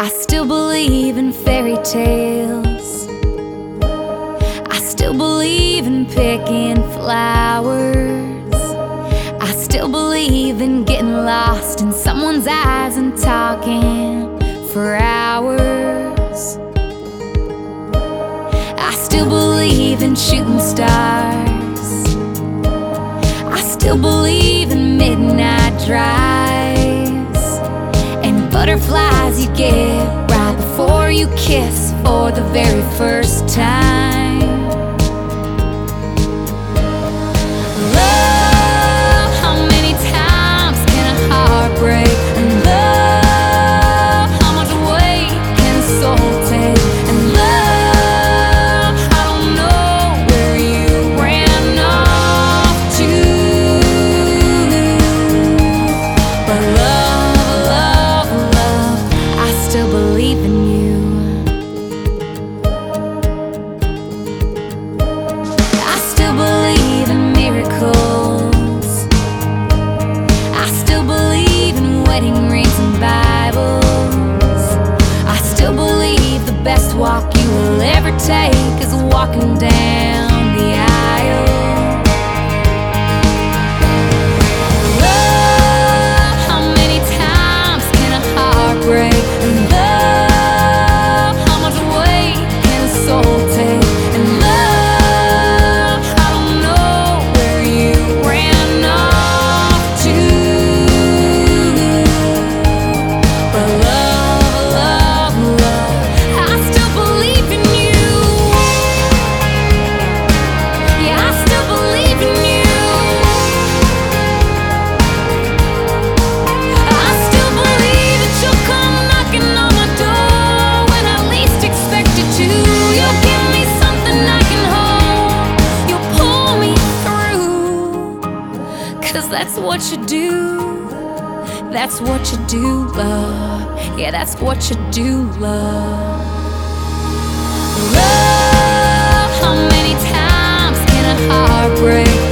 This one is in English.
I still believe in fairy tales. I still believe in picking flowers. I still believe in getting lost in someone's eyes and talking for hours. I still believe in shooting stars. I still believe in midnight drives and butterflies you get right before you kiss for the very first time. Love, how many times can a heart break? And love, how much weight can a soul take? And love, I don't know where you ran off to, but love, I still believe in you. I still believe in miracles. I still believe in wedding rings and Bibles. I still believe the best walk you will ever take is walking down the aisle. Love, how many times can a heart break? And love, how much weight can a soul take? And love, I don't know where you ran off to, but love, I still believe in you. Yeah, I still believe in you. I still believe that you'll come knocking on my door when I least expect it to. You'll give me something I can hold. You'll pull me through, 'cause that's what you do. That's what you do, love. Yeah, that's what you do, love. Love, how many times can a heart break?